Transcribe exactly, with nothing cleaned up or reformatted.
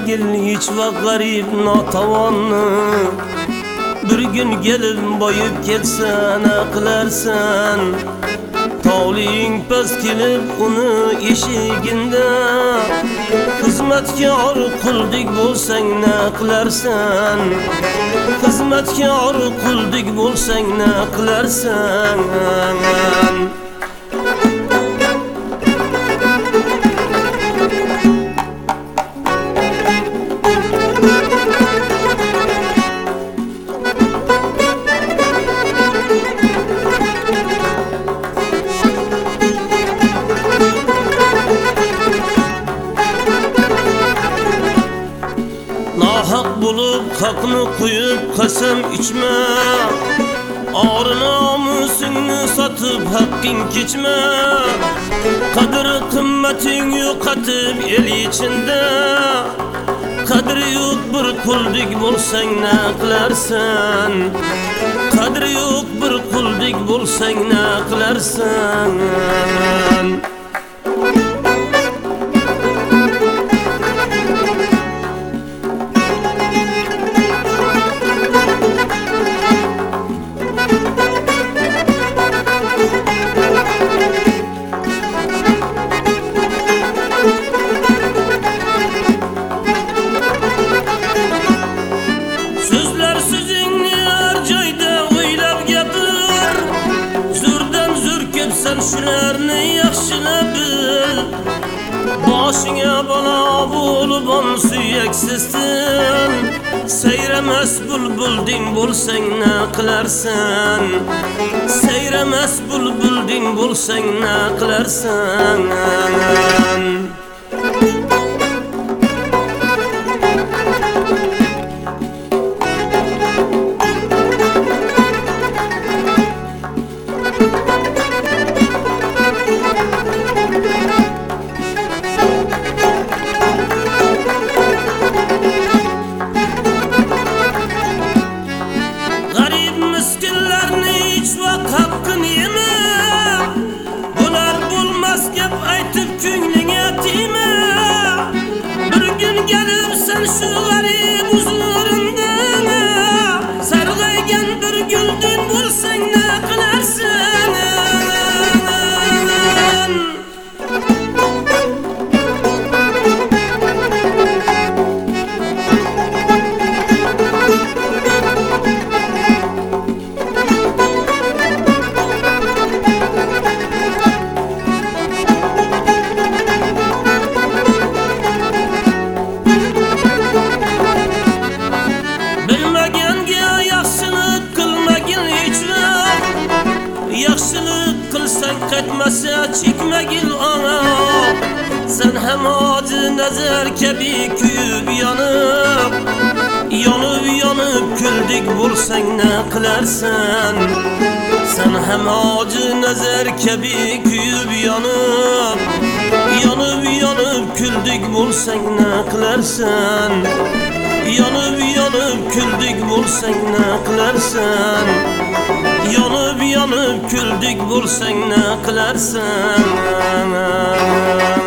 bilmagil hiç vaqt g'arib notavonni. Bir gün gelib boyib ketsa na qilarsan? Tog'ling past kelib uni eshiginda xizmatkor quldek bo'lsang na qilarsan? Xizmatkor quldek bo'lsang na qilarsan? Nahaq bulup haqni qo'yib qasam ichma. Orni omusingni sotib haqqing kechma. Qadri qimmating yo'qotib el ichida. Qadri yo'q bir quldek bo'lsang na qilarsan? Qadri yo'q bir quldek bo'lsang na qilarsan? Shularni yaxshilab bil. Boshingga balo bo'lib on suyaksizsan. Sayramas bulbulding bo'lsang na qilarsan? Sayramas bulbulding bo'lsang na qilarsan? Şu garip huzurunda sarg'aygan bir guldek bo'lsang na qilarsan? Yaxshilik qilsang qaytmasa chekmagil ona. Sen ham oji nazar kabi kuyib yonib, yonib yonib kuldek bo'lsang na qilarsan? Sen ham oji nazar kabi kuyib yonib, yonib yonib kuldek bo'lsang na qilarsan? Yonib yonib kuldek bo'lsang na qilarsan? Yonib yonib kuldek bo'lsang na qilarsan?